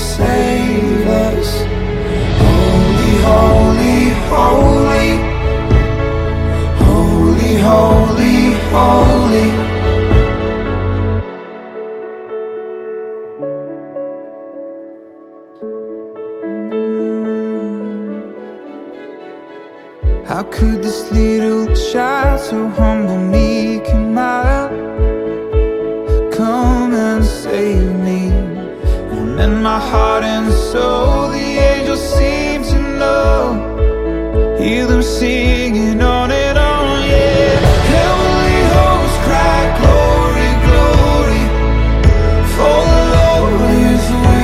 save us. Holy, holy, holy, holy, holy, holy. How could this little child, so humble, meek and mild, come and save me? And in my heart and soul, the angels seem to know, hear them singing.